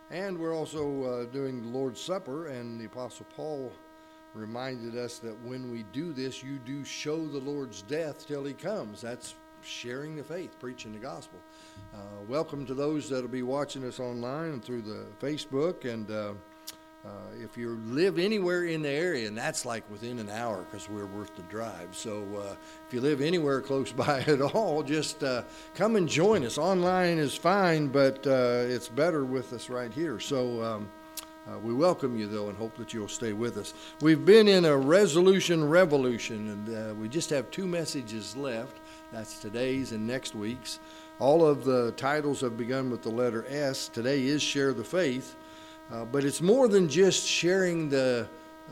And we're also doing the Lord's Supper, and the Apostle Paul reminded us that when we do this, you do show the Lord's death till he comes. That's sharing the faith, preaching the gospel. Welcome to those that will be watching us online and through the Facebook, and if you live anywhere in the area, and that's like within an hour because we're worth the drive. So if you live anywhere close by at all, just come and join us. Online is fine, but it's better with us right here. So we welcome you, though, and hope that you'll stay with us. We've been in a resolution revolution, and we just have 2 messages left. That's today's and next week's. All of the titles have begun with the letter S. Today is Share the Faith. But it's more than just sharing the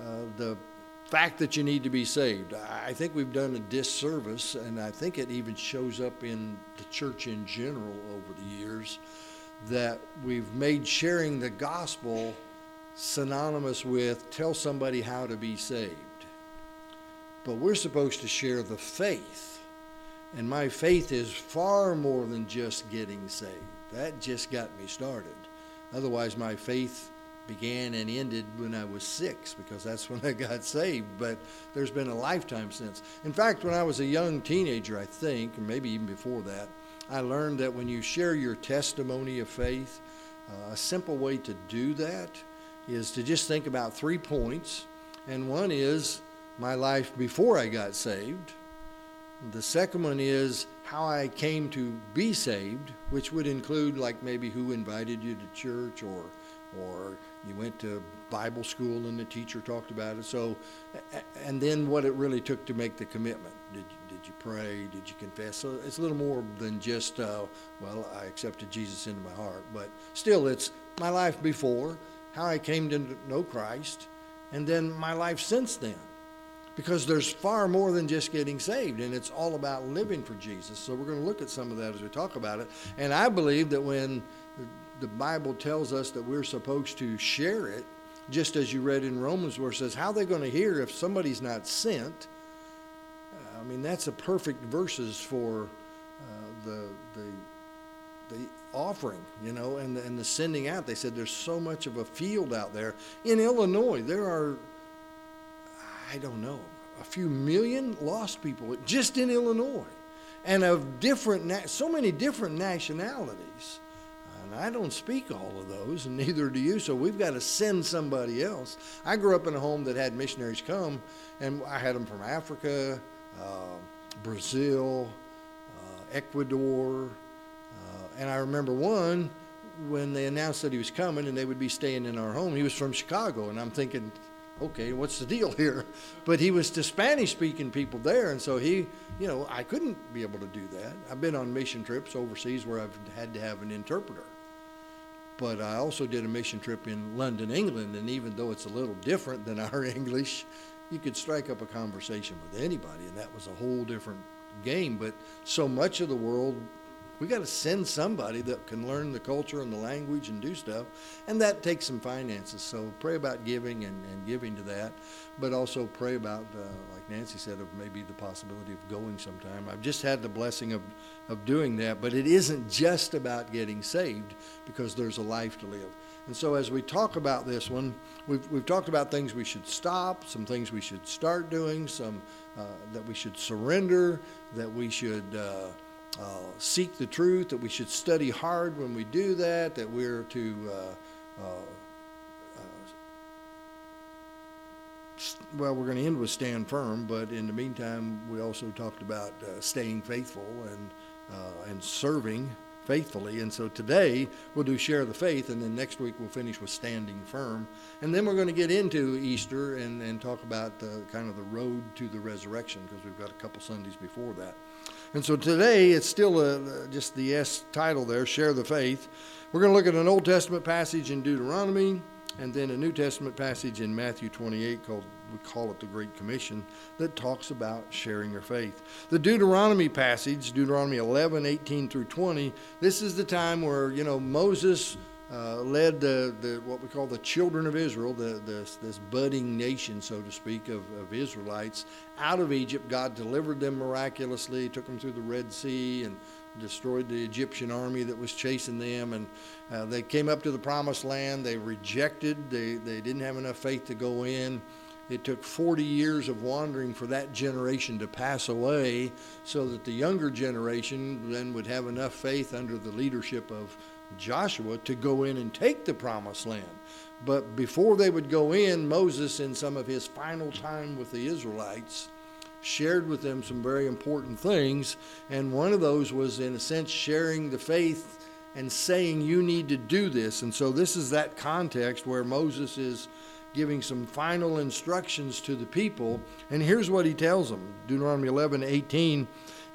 fact that you need to be saved. I think we've done a disservice, and I think it even shows up in the church in general over the years, that we've made sharing the gospel synonymous with tell somebody how to be saved. But we're supposed to share the faith. And my faith is far more than just getting saved. That just got me started. Otherwise, my faith began and ended when I was 6, because that's when I got saved. But there's been a lifetime since. In fact, when I was a young teenager, I think, or maybe even before that, I learned that when you share your testimony of faith, a simple way to do that is to just think about 3 points. And one is my life before I got saved. The second one is how I came to be saved, which would include like maybe who invited you to church, or you went to Bible school and the teacher talked about it. So, and then what it really took to make the commitment. Did you pray? Did you confess? So it's a little more than just, well, I accepted Jesus into my heart. But still, it's my life before, how I came to know Christ, and then my life since then. Because there's far more than just getting saved, and it's all about living for Jesus. So we're going to look at some of that as we talk about it. And I believe that when the Bible tells us that we're supposed to share it, just as you read in Romans where it says, how are they going to hear if somebody's not sent? I mean, that's a perfect verses for the offering, you know, and the sending out. They said there's so much of a field out there. In Illinois, there are, I don't know, a few million lost people just in Illinois, and of different, so many different nationalities. And I don't speak all of those, and neither do you, so we've got to send somebody else. I grew up in a home that had missionaries come, and I had them from Africa, Brazil, Ecuador, and I remember one, when they announced that he was coming and they would be staying in our home, he was from Chicago, and I'm thinking, okay, what's the deal here? But he was to Spanish-speaking people there, and so he, you know, I couldn't be able to do that. I've been on mission trips overseas where I've had to have an interpreter. But I also did a mission trip in London, England, and even though it's a little different than our English, you could strike up a conversation with anybody, and that was a whole different game. But so much of the world, we got to send somebody that can learn the culture and the language and do stuff, and that takes some finances. So pray about giving and giving to that, but also pray about, like Nancy said, of maybe the possibility of going sometime. I've just had the blessing of doing that, but it isn't just about getting saved, because there's a life to live. And so as we talk about this one, we've talked about things we should stop, some things we should start doing, some that we should surrender, that we should seek the truth, that we should study hard when we do that, that we're to, well, we're going to end with stand firm, but in the meantime, we also talked about staying faithful and serving faithfully. And so today we'll do share the faith, and then next week we'll finish with standing firm. And then we're going to get into Easter and talk about kind of the road to the resurrection, because we've got a couple Sundays before that. And so today it's still just the S title there, Share the Faith. We're going to look at an Old Testament passage in Deuteronomy, and then a New Testament passage in Matthew 28 we call it the Great Commission, that talks about sharing your faith. The Deuteronomy passage, Deuteronomy 11, 18 through 20, this is the time where, you know, Moses led the what we call the children of Israel, this budding nation, so to speak, of Israelites out of Egypt. God delivered them miraculously, took them through the Red Sea, and destroyed the Egyptian army that was chasing them, and they came up to the promised land. They rejected. They didn't have enough faith to go in. It took 40 years of wandering for that generation to pass away so that the younger generation then would have enough faith under the leadership of Joshua to go in and take the promised land. But before they would go in, Moses, in some of his final time with the Israelites, shared with them some very important things. And one of those was, in a sense, sharing the faith and saying, you need to do this. And so this is that context where Moses is giving some final instructions to the people. And here's what he tells them. Deuteronomy 11:18.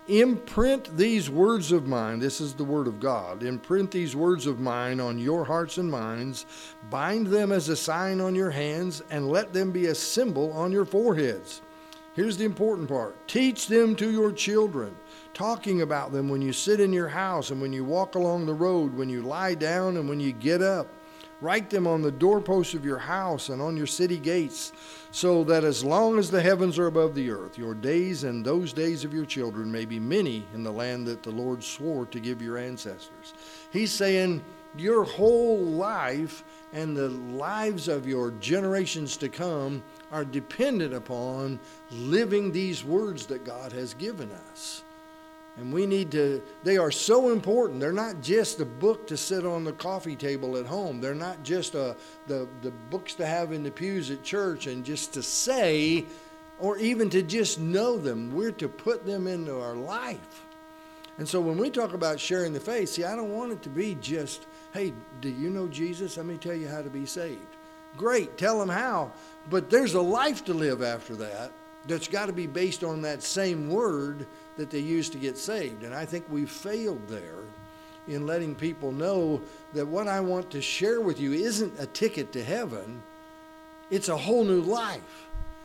Imprint these words of mine. This is the word of God. Imprint these words of mine on your hearts and minds. Bind them as a sign on your hands, and let them be a symbol on your foreheads. Here's the important part. Teach them to your children, talking about them when you sit in your house and when you walk along the road, when you lie down and when you get up. Write them on the doorposts of your house and on your city gates, so that as long as the heavens are above the earth, your days and those days of your children may be many in the land that the Lord swore to give your ancestors. He's saying your whole life and the lives of your generations to come are dependent upon living these words that God has given us. And we need to, they are so important. They're not just a book to sit on the coffee table at home. They're not just the books to have in the pews at church and just to say, or even to just know them. We're to put them into our life. And so when we talk about sharing the faith, see, I don't want it to be just, hey, do you know Jesus? Let me tell you how to be saved. Great, tell them how. But there's a life to live after that that's got to be based on that same word that they used to get saved. And I think we've failed there in letting people know that what I want to share with you isn't a ticket to heaven. It's a whole new life.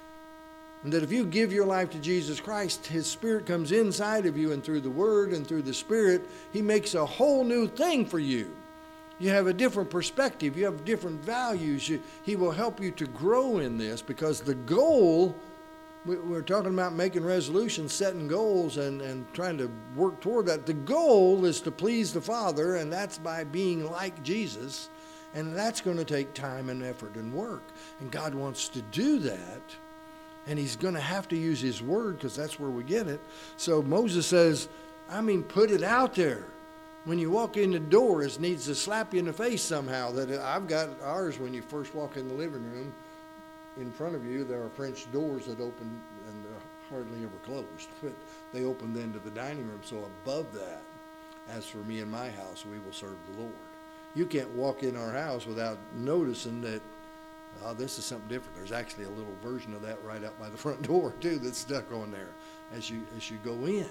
And that if you give your life to Jesus Christ, His Spirit comes inside of you, and through the Word and through the Spirit, He makes a whole new thing for you. You have a different perspective. You have different values. He will help you to grow in this, because the goal, we're talking about making resolutions, setting goals, and trying to work toward that. The goal is to please the Father, and that's by being like Jesus. And that's going to take time and effort and work. And God wants to do that. And He's going to have to use His Word, because that's where we get it. So Moses says, put it out there. When you walk in the door, it needs to slap you in the face somehow. That I've got ours when you first walk in the living room. In front of you, there are French doors that open, and they're hardly ever closed. But they open then to the dining room. So above that, as for me and my house, we will serve the Lord. You can't walk in our house without noticing that, this is something different. There's actually a little version of that right out by the front door, too, that's stuck on there as you go in.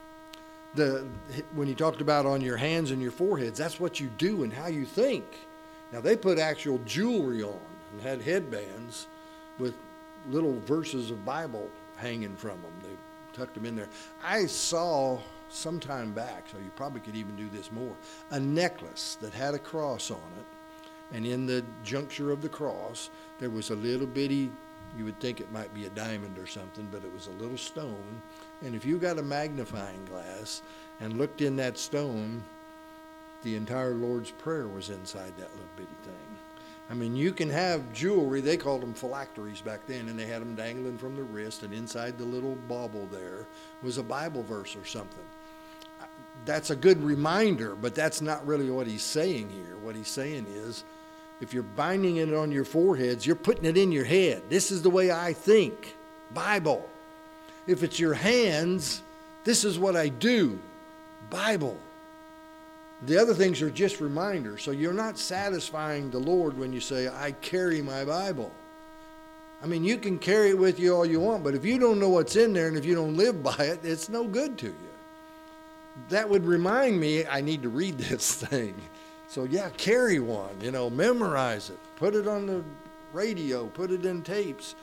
When you talked about on your hands and your foreheads, that's what you do and how you think. Now, they put actual jewelry on and had headbands with little verses of Bible hanging from them. They tucked them in there. I saw some time back, so you probably could even do this more, a necklace that had a cross on it. And in the juncture of the cross, there was a little bitty, you would think it might be a diamond or something, but it was a little stone. And if you got a magnifying glass and looked in that stone, the entire Lord's Prayer was inside that little bitty thing. You can have jewelry. They called them phylacteries back then, and they had them dangling from the wrist, and inside the little bauble there was a Bible verse or something. That's a good reminder, but that's not really what he's saying here. What he's saying is, if you're binding it on your foreheads, you're putting it in your head. This is the way I think. Bible. If it's your hands, this is what I do. Bible. The other things are just reminders. So you're not satisfying the Lord when you say, I carry my Bible. You can carry it with you all you want, but if you don't know what's in there and if you don't live by it, it's no good to you. That would remind me, I need to read this thing. So yeah, carry one, memorize it, put it on the radio, put it in tapes,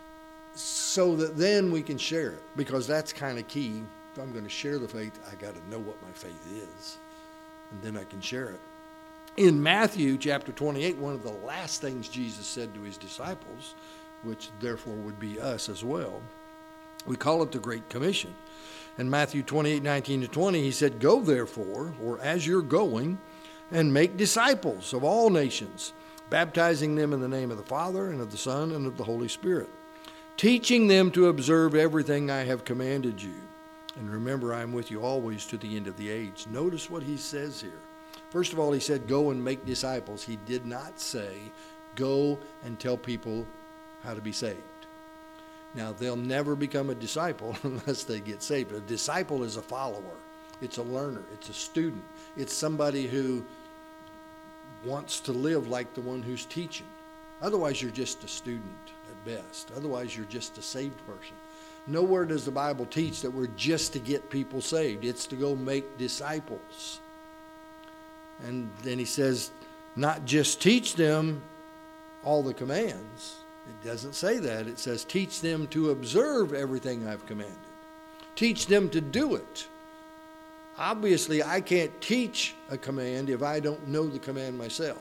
so that then we can share it, because that's kind of key. If I'm going to share the faith, I got to know what my faith is, and then I can share it. In Matthew chapter 28, one of the last things Jesus said to his disciples, which therefore would be us as well, We call it the Great Commission. In Matthew 28:19-20, he said, "Go therefore," or as you're going, "and make disciples of all nations, baptizing them in the name of the Father and of the Son and of the Holy Spirit, teaching them to observe everything I have commanded you. And remember, I am with you always to the end of the age." Notice what he says here. First of all, he said, "Go and make disciples." He did not say, "Go and tell people how to be saved." Now, they'll never become a disciple unless they get saved. A disciple is a follower. It's a learner. It's a student. It's somebody who wants to live like the one who's teaching. Otherwise, you're just a student at best. Otherwise, you're just a saved person. Nowhere does the Bible teach that we're just to get people saved. It's to go make disciples. And then he says, not just teach them all the commands. It doesn't say that. It says, teach them to observe everything I've commanded. Teach them to do it. Obviously, I can't teach a command if I don't know the command myself.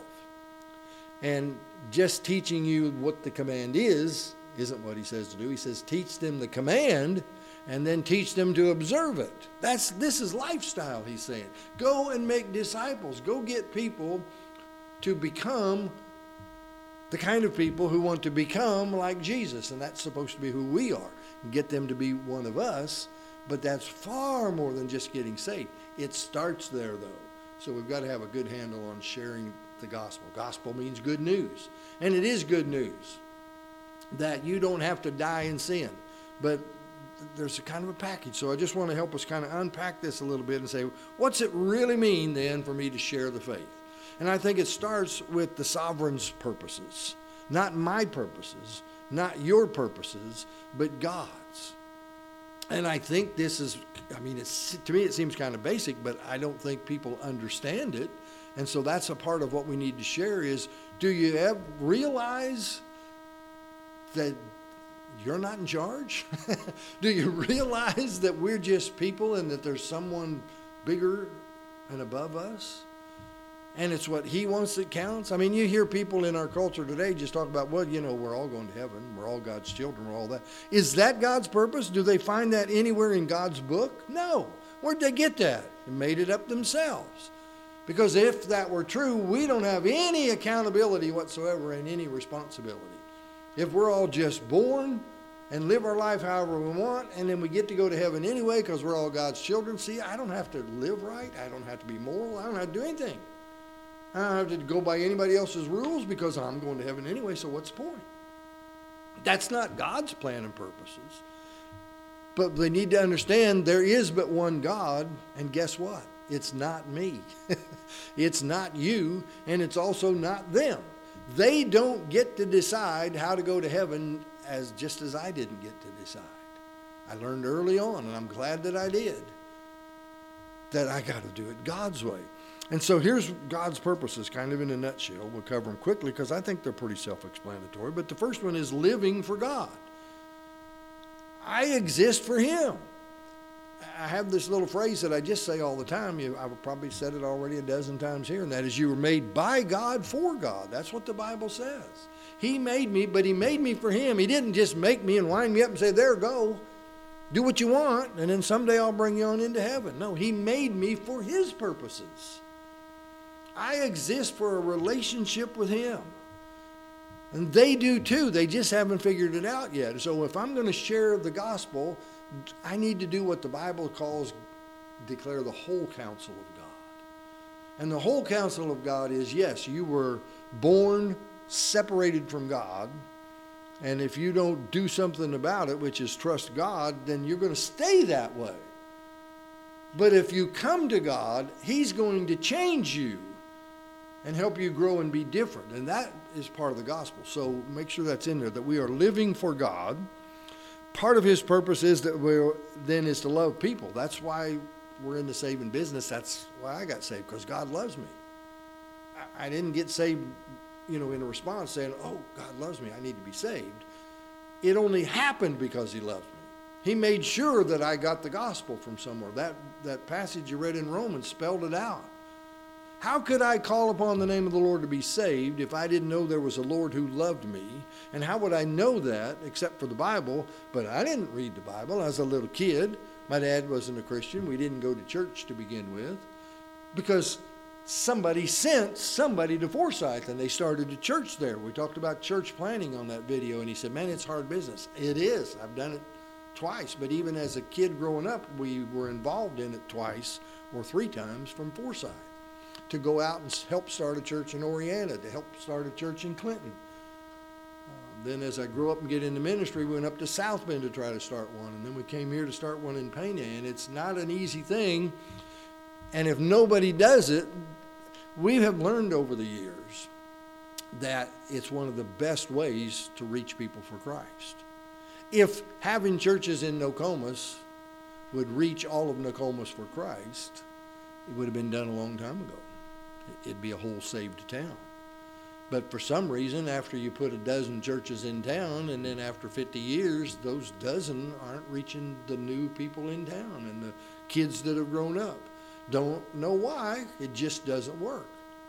And just teaching you what the command is isn't what he says to do. He says, teach them the command and then teach them to observe it. This is lifestyle, he's saying. Go and make disciples. Go get people to become the kind of people who want to become like Jesus, and that's supposed to be who we are, and get them to be one of us, but that's far more than just getting saved. It starts there, though, so we've got to have a good handle on sharing the gospel. Gospel means good news, and it is good news that you don't have to die in sin, but there's a kind of a package, so I just want to help us kind of unpack this a little bit and say, what's it really mean, then, for me to share the faith? And I think it starts with the sovereign's purposes. Not my purposes, not your purposes, but God's. And I think this is, to me it seems kind of basic, but I don't think people understand it. And so that's a part of what we need to share is, do you ever realize that you're not in charge? Do you realize that we're just people and that there's someone bigger and above us? And it's what he wants that counts. I mean, you hear people in our culture today just talk about, well, we're all going to heaven. We're all God's children. We're all that. Is that God's purpose? Do they find that anywhere in God's book? No. Where'd they get that? They made it up themselves. Because if that were true, we don't have any accountability whatsoever and any responsibility. If we're all just born and live our life however we want, and then we get to go to heaven anyway because we're all God's children, see, I don't have to live right. I don't have to be moral. I don't have to do anything. I don't have to go by anybody else's rules because I'm going to heaven anyway, so what's the point? That's not God's plan and purposes. But they need to understand there is but one God, and guess what? It's not me. It's not you, and it's also not them. They don't get to decide how to go to heaven just as I didn't get to decide. I learned early on, and I'm glad that I did, that I got to do it God's way. And so here's God's purposes, kind of in a nutshell. We'll cover them quickly because I think they're pretty self-explanatory. But the first one is living for God. I exist for Him. I have this little phrase that I just say all the time. I've probably said it already a dozen times here, and that is, you were made by God for God. That's what the Bible says. He made me, but He made me for Him. He didn't just make me and wind me up and say, there, go. Do what you want, and then someday I'll bring you on into heaven. No, He made me for His purposes. I exist for a relationship with Him. And they do too. They just haven't figured it out yet. So if I'm going to share the gospel, I need to do what the Bible calls declare the whole counsel of God. And the whole counsel of God is, yes, you were born separated from God. And if you don't do something about it, which is trust God, then you're going to stay that way. But if you come to God, He's going to change you and help you grow and be different. And that is part of the gospel. So make sure that's in there, that we are living for God. Part of His purpose is that is to love people. That's why we're in the saving business. That's why I got saved, because God loves me. I didn't get saved, in a response saying, oh, God loves me, I need to be saved. It only happened because He loves me. He made sure that I got the gospel from somewhere. That passage you read in Romans spelled it out. How could I call upon the name of the Lord to be saved if I didn't know there was a Lord who loved me? And how would I know that except for the Bible? But I didn't read the Bible as a little kid. My dad wasn't a Christian. We didn't go to church to begin with because somebody sent somebody to Forsyth and they started a church there. We talked about church planning on that video, and he said, man, it's hard business. It is. I've done it twice, but even as a kid growing up, we were involved in it twice or 3 times from Forsyth, to go out and help start a church in Oriana, to help start a church in Clinton. Then as I grew up and get into ministry, we went up to South Bend to try to start one, and then we came here to start one in Pena, and it's not an easy thing. And if nobody does it, we have learned over the years that it's one of the best ways to reach people for Christ. If having churches in Nokomis would reach all of Nokomis for Christ, it would have been done a long time ago. It'd be a whole saved town. But for some reason, after you put a dozen churches in town, and then after 50 years, those dozen aren't reaching the new people in town and the kids that have grown up. Don't know why, it just doesn't work.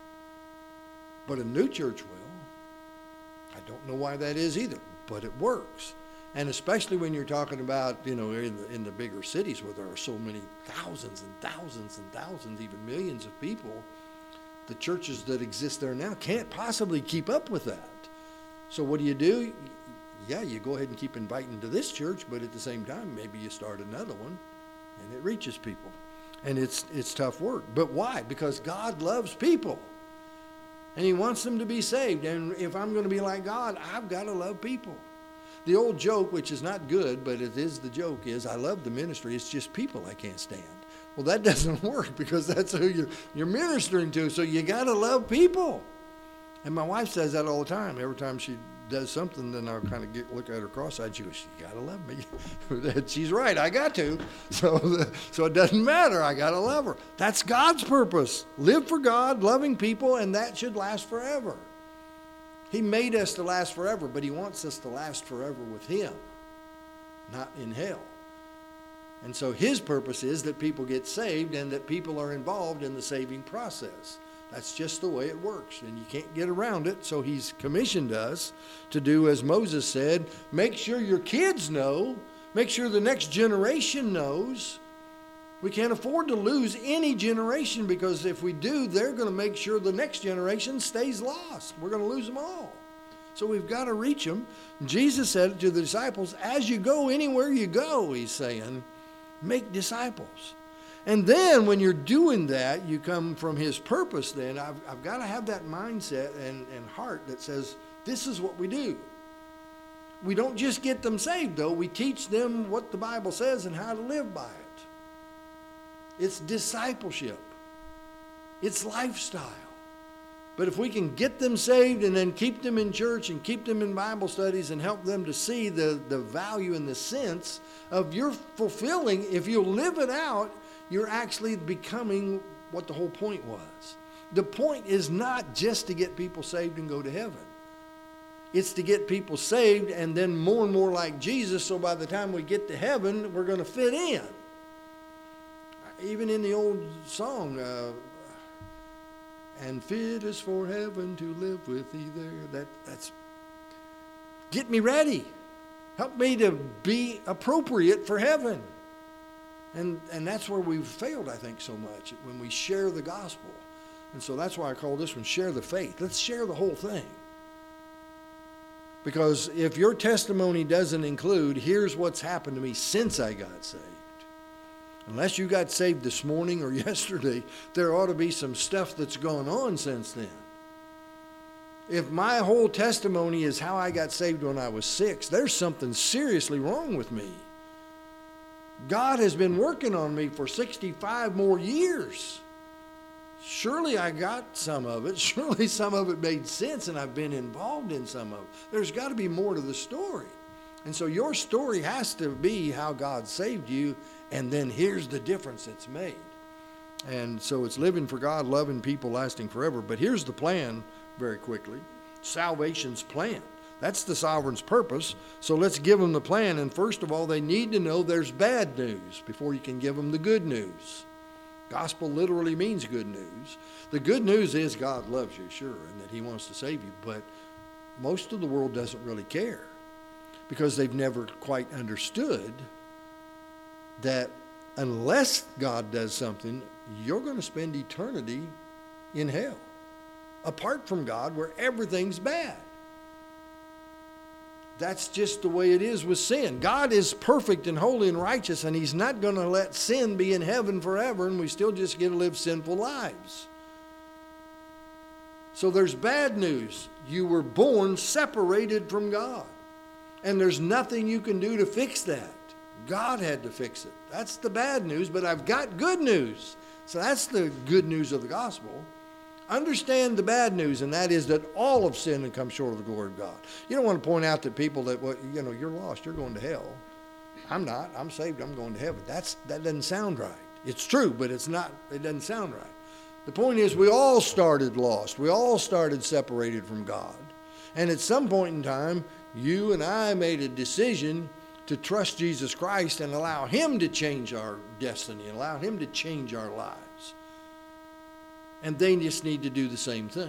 But a new church will. I don't know why that is either, but it works. And especially when you're talking about, in the bigger cities where there are so many thousands and thousands and thousands, even millions of people, the churches that exist there now can't possibly keep up with that. So what do? Yeah, you go ahead and keep inviting to this church, but at the same time, maybe you start another one and it reaches people. And it's tough work. But why? Because God loves people. And he wants them to be saved. And if I'm going to be like God, I've got to love people. The old joke, which is not good, but it is the joke, is I love the ministry. It's just people I can't stand. Well, that doesn't work because that's who you're ministering to. So you got to love people. And my wife says that all the time. Every time she does something, then I'll kind of look at her cross-eyed. She goes, you got to love me. And she's right. I got to. So it doesn't matter. I got to love her. That's God's purpose. Live for God, loving people, and that should last forever. He made us to last forever, but he wants us to last forever with him, not in hell. And so his purpose is that people get saved and that people are involved in the saving process. That's just the way it works, and you can't get around it. So he's commissioned us to do as Moses said, make sure your kids know, make sure the next generation knows. We can't afford to lose any generation, because if we do, they're going to make sure the next generation stays lost. We're going to lose them all. So we've got to reach them. Jesus said to the disciples, as you go anywhere you go, he's saying, make disciples. And then when you're doing that, you come from his purpose then. I've got to have that mindset and heart that says, this is what we do. We don't just get them saved, though. We teach them what the Bible says and how to live by it. It's discipleship. It's lifestyle. But if we can get them saved and then keep them in church and keep them in Bible studies and help them to see the value and the sense of you're fulfilling, if you live it out, you're actually becoming what the whole point was. The point is not just to get people saved and go to heaven. It's to get people saved and then more and more like Jesus, so by the time we get to heaven, we're going to fit in. Even in the old song, and fit is for heaven to live with thee there. That's get me ready. Help me to be appropriate for heaven. And that's where we've failed, I think, so much, when we share the gospel. And so that's why I call this one Share the Faith. Let's share the whole thing. Because if your testimony doesn't include, here's what's happened to me since I got saved. Unless you got saved this morning or yesterday, there ought to be some stuff that's gone on since then. If my whole testimony is how I got saved when I was 6, there's something seriously wrong with me. God has been working on me for 65 more years. Surely I got some of it. Surely some of it made sense and I've been involved in some of it. There's got to be more to the story. And so your story has to be how God saved you, and then here's the difference it's made. And so it's living for God, loving people, lasting forever. But here's the plan very quickly. Salvation's plan. That's the sovereign's purpose. So let's give them the plan. And first of all, they need to know there's bad news before you can give them the good news. Gospel literally means good news. The good news is God loves you, sure, and that he wants to save you. But most of the world doesn't really care because they've never quite understood that unless God does something, you're going to spend eternity in hell, apart from God, where everything's bad. That's just the way it is with sin. God is perfect and holy and righteous, and he's not going to let sin be in heaven forever, and we still just get to live sinful lives. So there's bad news. You were born separated from God, and there's nothing you can do to fix that. God had to fix it. That's the bad news, but I've got good news. So that's the good news of the gospel. Understand the bad news, and that is that all have sinned and come short of the glory of God. You don't want to point out to people that, well, you know, you're lost, you're going to hell. I'm not. I'm saved. I'm going to heaven. That doesn't sound right. It's true, but it's not. It doesn't sound right. The point is, we all started lost. We all started separated from God. And at some point in time, you and I made a decision to trust Jesus Christ and allow him to change our destiny, and allow him to change our lives. And they just need to do the same thing.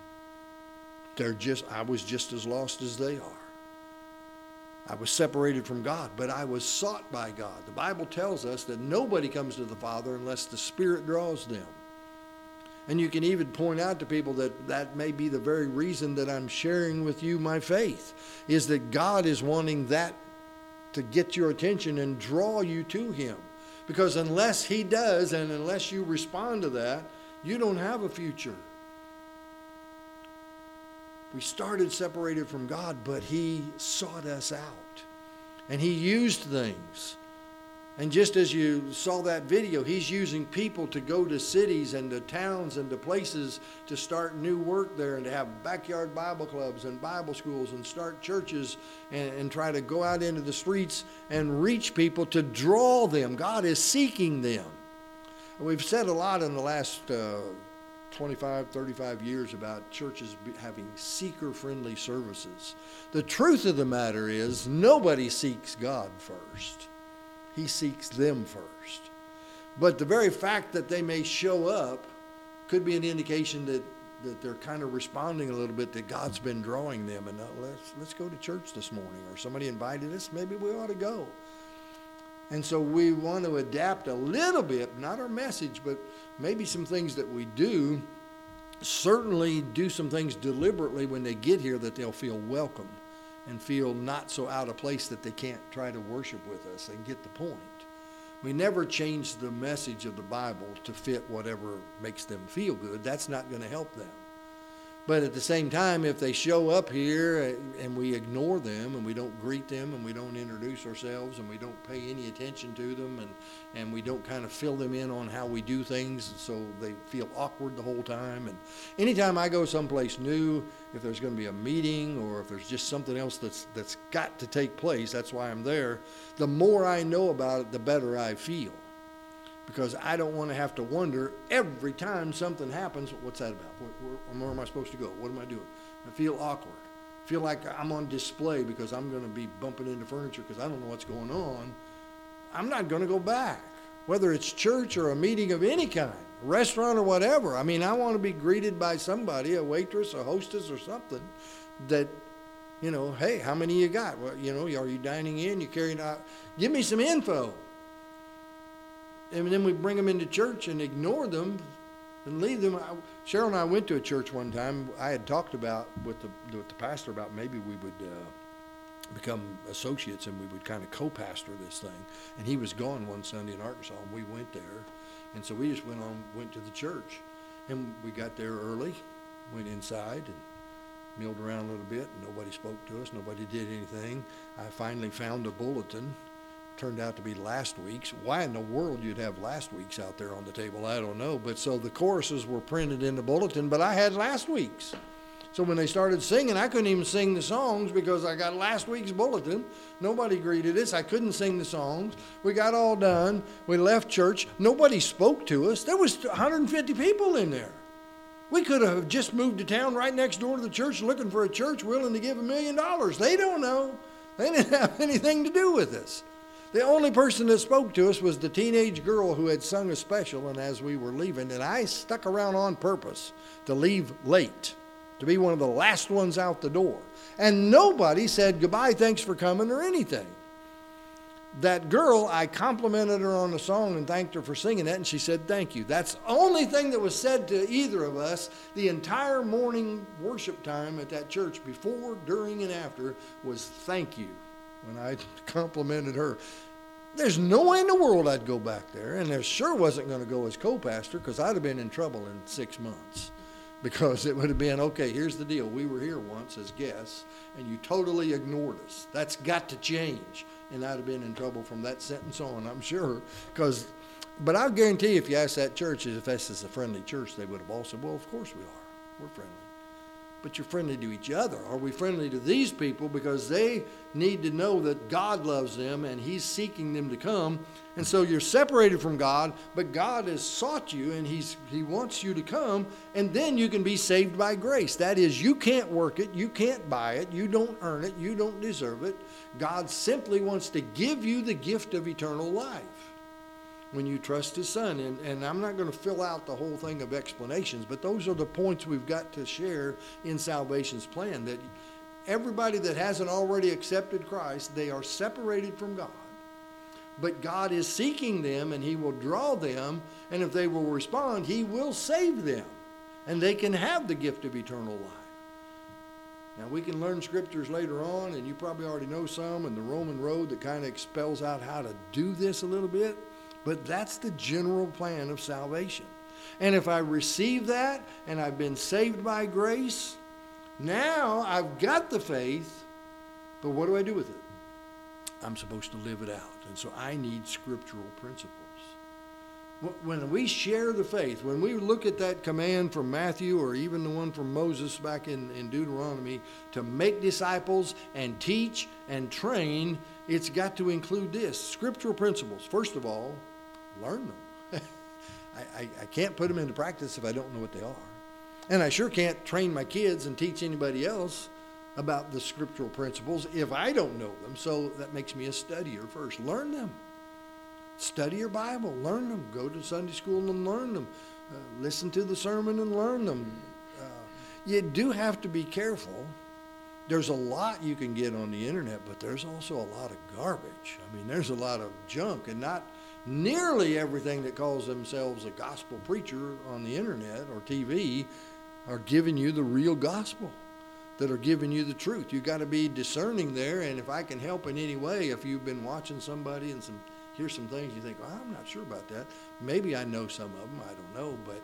I was just as lost as they are. I was separated from God, but I was sought by God. The Bible tells us that nobody comes to the Father unless the Spirit draws them. And you can even point out to people that may be the very reason that I'm sharing with you my faith, is that God is wanting that to get your attention and draw you to him. Because unless he does, and unless you respond to that, you don't have a future. We started separated from God, but he sought us out. And he used things. And just as you saw that video, he's using people to go to cities and to towns and to places to start new work there, and to have backyard Bible clubs and Bible schools and start churches and try to go out into the streets and reach people to draw them. God is seeking them. We've said a lot in the last 25, 35 years about churches having seeker-friendly services. The truth of the matter is, nobody seeks God first. He seeks them first. But the very fact that they may show up could be an indication that they're kind of responding a little bit, that God's been drawing them. And let's go to church this morning, or somebody invited us, maybe we ought to go. And so we want to adapt a little bit, not our message, but maybe some things that we do. Certainly do some things deliberately when they get here, that they'll feel welcome and feel not so out of place that they can't try to worship with us and get the point. We never change the message of the Bible to fit whatever makes them feel good. That's not going to help them. But at the same time, if they show up here and we ignore them, and we don't greet them, and we don't introduce ourselves, and we don't pay any attention to them, and we don't kind of fill them in on how we do things, so they feel awkward the whole time. And anytime I go someplace new, if there's going to be a meeting, or if there's just something else that's got to take place, that's why I'm there, the more I know about it, the better I feel. Because I don't want to have to wonder every time something happens, what's that about? Where am I supposed to go? What am I doing? I feel awkward. I feel like I'm on display because I'm going to be bumping into furniture because I don't know what's going on. I'm not going to go back, whether it's church or a meeting of any kind, a restaurant or whatever. I mean, I want to be greeted by somebody, a waitress, a hostess or something, that, you know, hey, how many you got? Well, you know, are you dining in? You carrying out? Give me some info. And then we bring them into church and ignore them and leave them. Cheryl and I went to a church one time. I had talked about with the pastor about maybe we would become associates and we would kind of co-pastor this thing. And he was gone one Sunday in Arkansas, and we went there. And so we just went to the church. And we got there early, went inside and milled around a little bit. And nobody spoke to us. Nobody did anything. I finally found a bulletin. Turned out to be last week's. Why in the world you'd have last week's out there on the table, I don't know. But so the choruses were printed in the bulletin, but I had last week's. So when they started singing, I couldn't even sing the songs because I got last week's bulletin. Nobody greeted us. I couldn't sing the songs. We got all done. We left church. Nobody spoke to us. There was 150 people in there. We could have just moved to town right next door to the church looking for a church willing to give $1 million. They don't know. They didn't have anything to do with us. The only person that spoke to us was the teenage girl who had sung a special, and as we were leaving, and I stuck around on purpose to leave late, to be one of the last ones out the door. And nobody said goodbye, thanks for coming, or anything. That girl, I complimented her on the song and thanked her for singing that, and she said thank you. That's the only thing that was said to either of us the entire morning worship time at that church, before, during, and after, was thank you when I complimented her. There's no way in the world I'd go back there, and there sure wasn't going to go as co-pastor, because I'd have been in trouble in 6 months. Because it would have been, okay, here's the deal. We were here once as guests, and you totally ignored us. That's got to change. And I'd have been in trouble from that sentence on, I'm sure. But I'll guarantee you, if you ask that church if this is a friendly church, they would have all said, well, of course we are. We're friendly. But you're friendly to each other. Are we friendly to these people? Because they need to know that God loves them and he's seeking them to come. And so you're separated from God, but God has sought you and he wants you to come, and then you can be saved by grace. That is, you can't work it, you can't buy it, you don't earn it, you don't deserve it. God simply wants to give you the gift of eternal life when you trust his son. And I'm not going to fill out the whole thing of explanations, but those are the points we've got to share in salvation's plan, that everybody that hasn't already accepted Christ, they are separated from God. But God is seeking them, and he will draw them, and if they will respond, he will save them, and they can have the gift of eternal life. Now, we can learn scriptures later on, and you probably already know some, and the Roman road that kind of spells out how to do this a little bit, but that's the general plan of salvation. And if I receive that, and I've been saved by grace, now I've got the faith, but what do I do with it? I'm supposed to live it out. And so I need scriptural principles. When we share the faith, when we look at that command from Matthew, or even the one from Moses back in Deuteronomy, to make disciples and teach and train, it's got to include this. Scriptural principles. First of all, learn them. I can't put them into practice if I don't know what they are. And I sure can't train my kids and teach anybody else about the scriptural principles if I don't know them. So that makes me a studier first. Learn them. Study your Bible. Learn them. Go to Sunday school and learn them. Listen to the sermon and learn them. You do have to be careful. There's a lot you can get on the internet, but there's also a lot of garbage. I mean, there's a lot of junk, and not nearly everything that calls themselves a gospel preacher on the internet or TV are giving you the real gospel, that are giving you the truth. You got to be discerning there, and if I can help in any way, if you've been watching somebody and here's some things you think, well, I'm not sure about that. Maybe I know some of them, I don't know, but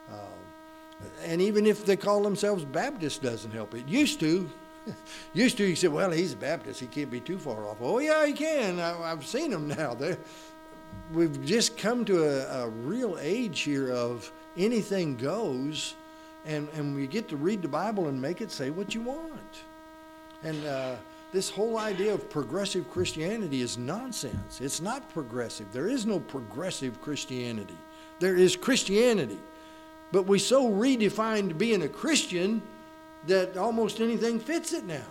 and even if they call themselves Baptist, doesn't help. It used to. You said, well, he's a Baptist, he can't be too far off. Oh yeah, he can. I've seen them now. We've just come to a real age here of anything goes. And we get to read the Bible and make it say what you want. And this whole idea of progressive Christianity is nonsense. It's not progressive. There is no progressive Christianity. There is Christianity. But we so redefined being a Christian that almost anything fits it now.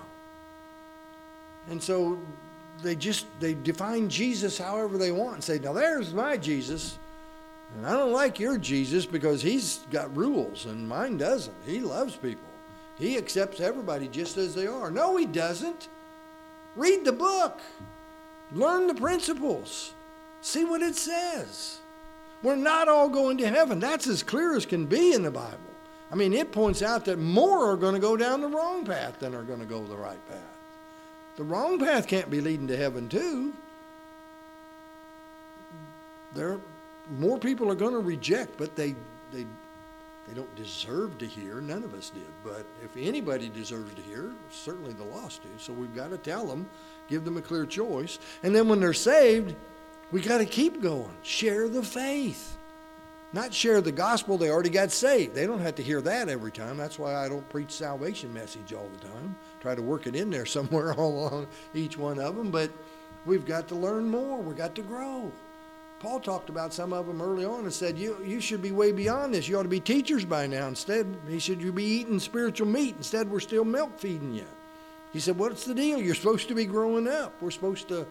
And so they define Jesus however they want and say, now there's my Jesus. And I don't like your Jesus because he's got rules and mine doesn't. He loves people. He accepts everybody just as they are. No, he doesn't. Read the book. Learn the principles. See what it says. We're not all going to heaven. That's as clear as can be in the Bible. I mean, it points out that more are going to go down the wrong path than are going to go the right path. The wrong path can't be leading to heaven too. More people are going to reject, but they don't deserve to hear. None of us did. But if anybody deserves to hear, certainly the lost do. So we've got to tell them, give them a clear choice. And then when they're saved, we got to keep going. Share the faith. Not share the gospel. They already got saved. They don't have to hear that every time. That's why I don't preach salvation message all the time. Try to work it in there somewhere all along each one of them. But we've got to learn more. We've got to grow. Paul talked about some of them early on and said, you should be way beyond this. You ought to be teachers by now. Instead, he said, you be eating spiritual meat. Instead, we're still milk feeding you. He said, what's the deal? You're supposed to be growing up. We're supposed to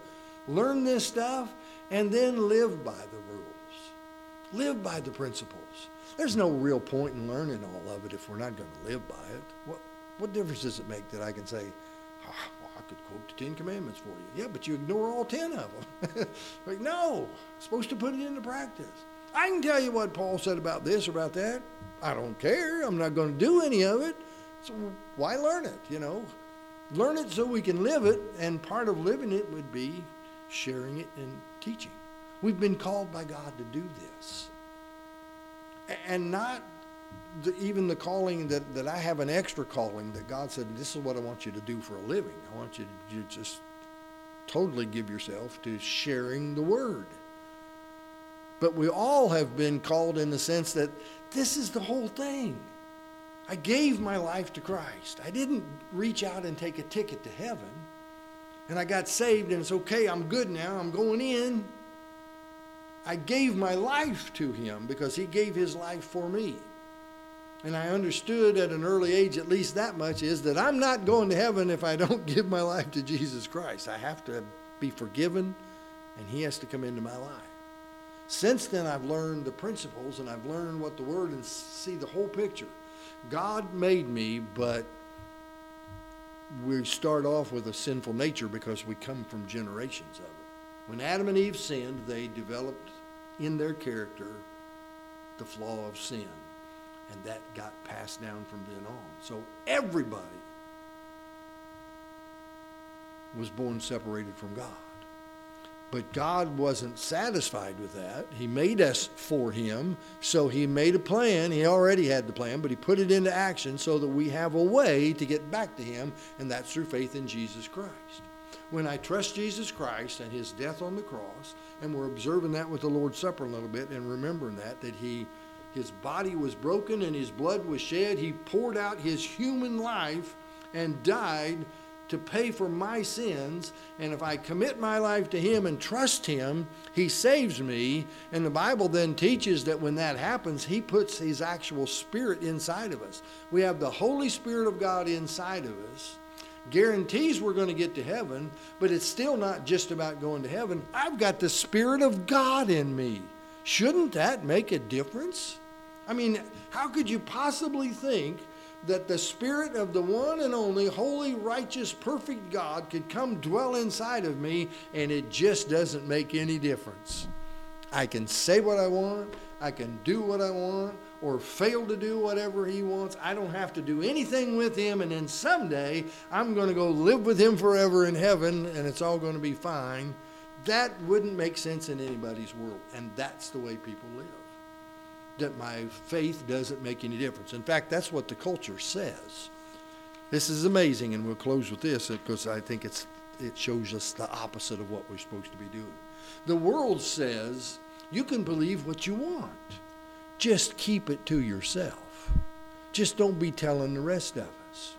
learn this stuff, and then live by the rules. Live by the principles. There's no real point in learning all of it if we're not going to live by it. What difference does it make that I can say, well, I could quote the 10 Commandments for you? Yeah, but you ignore all 10 of them. Like, no, I'm supposed to put it into practice. I can tell you what Paul said about this or about that. I don't care. I'm not going to do any of it. So why learn it, Learn it so we can live it, and part of living it would be sharing it and teaching. We've been called by God to do this. And not even the calling that I have an extra calling that God said, this is what I want you to do for a living. I want you to just totally give yourself to sharing the word. But we all have been called in the sense that this is the whole thing. I gave my life to Christ. I didn't reach out and take a ticket to heaven. And I got saved and it's okay, I'm good now, I'm going in. I gave my life to him because he gave his life for me. And I understood at an early age, at least that much, is that I'm not going to heaven if I don't give my life to Jesus Christ. I have to be forgiven, and he has to come into my life. Since then, I've learned the principles, and I've learned what the word and see the whole picture. God made me, but we start off with a sinful nature because we come from generations of it. When Adam and Eve sinned, they developed in their character the flaw of sin. And that got passed down from then on. So everybody was born separated from God. But God wasn't satisfied with that. He made us for him, so he made a plan. He already had the plan, but he put it into action so that we have a way to get back to him, and that's through faith in Jesus Christ. When I trust Jesus Christ and his death on the cross, and we're observing that with the Lord's Supper a little bit and remembering that his body was broken and his blood was shed. He poured out his human life and died to pay for my sins. And if I commit my life to him and trust him, he saves me. And the Bible then teaches that when that happens, he puts his actual spirit inside of us. We have the Holy Spirit of God inside of us. Guarantees we're going to get to heaven, but it's still not just about going to heaven. I've got the Spirit of God in me. Shouldn't that make a difference? I mean, how could you possibly think that the Spirit of the one and only holy, righteous, perfect God could come dwell inside of me and it just doesn't make any difference? I can say what I want, I can do what I want, or fail to do whatever he wants. I don't have to do anything with him, and then someday I'm going to go live with him forever in heaven and it's all going to be fine. That wouldn't make sense in anybody's world, and that's the way people live. That my faith doesn't make any difference. In fact, that's what the culture says. This is amazing, and we'll close with this because I think it shows us the opposite of what we're supposed to be doing. The world says you can believe what you want. Just keep it to yourself. Just don't be telling the rest of us.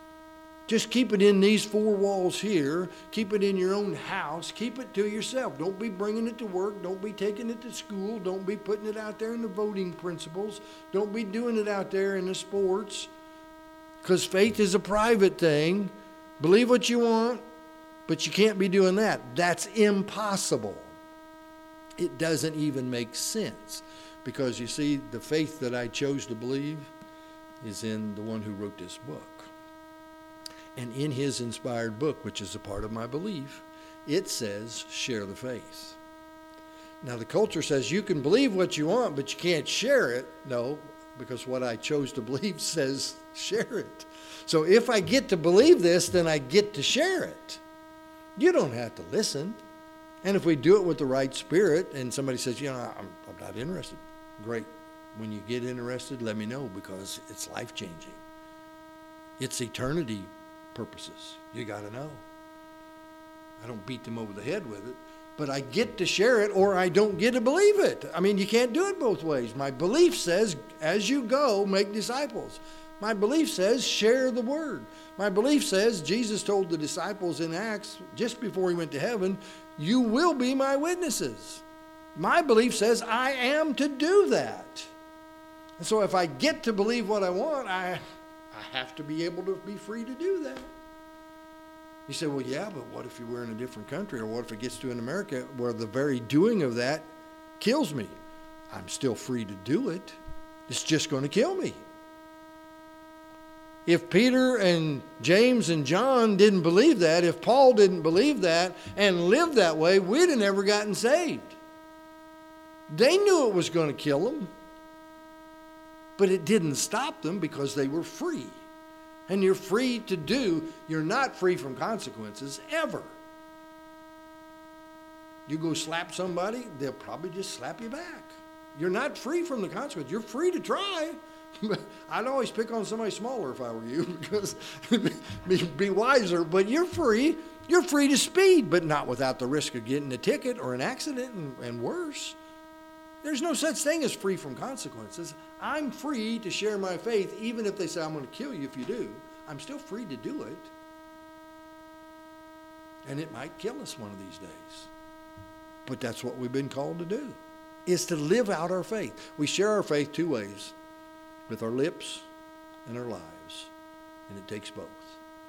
Just keep it in these four walls here. Keep it in your own house. Keep it to yourself. Don't be bringing it to work. Don't be taking it to school. Don't be putting it out there in the voting principles. Don't be doing it out there in the sports. Because faith is a private thing. Believe what you want, but you can't be doing that. That's impossible. It doesn't even make sense. Because you see, the faith that I chose to believe is in the one who wrote this book. And in his inspired book, which is a part of my belief, it says, share the faith. Now, the culture says you can believe what you want, but you can't share it. No, because what I chose to believe says share it. So if I get to believe this, then I get to share it. You don't have to listen. And if we do it with the right spirit, and somebody says, I'm not interested, great. When you get interested, let me know, because it's life-changing. It's eternity purposes. You got to know. I don't beat them over the head with it, but I get to share it or I don't get to believe it. I mean, you can't do it both ways. My belief says, as you go, make disciples. My belief says, share the word. My belief says, Jesus told the disciples in Acts, just before he went to heaven, you will be my witnesses. My belief says I am to do that. And so if I get to believe what I want, I have to be able to be free to do that. You say, well, yeah, but what if you were in a different country? Or what if it gets to in America where the very doing of that kills me? I'm still free to do it. It's just going to kill me. If Peter and James and John didn't believe that, if Paul didn't believe that and lived that way, we'd have never gotten saved. They knew it was going to kill them, but it didn't stop them because they were free. And you're free to do, you're not free from consequences ever. You go slap somebody, they'll probably just slap you back. You're not free from the consequences. You're free to try. I'd always pick on somebody smaller if I were you, because be wiser, but you're free. You're free to speed, but not without the risk of getting a ticket or an accident and worse. There's no such thing as free from consequences. I'm free to share my faith, even if they say, I'm going to kill you if you do. I'm still free to do it. And it might kill us one of these days. But that's what we've been called to do, is to live out our faith. We share our faith two ways, with our lips and our lives. And it takes both.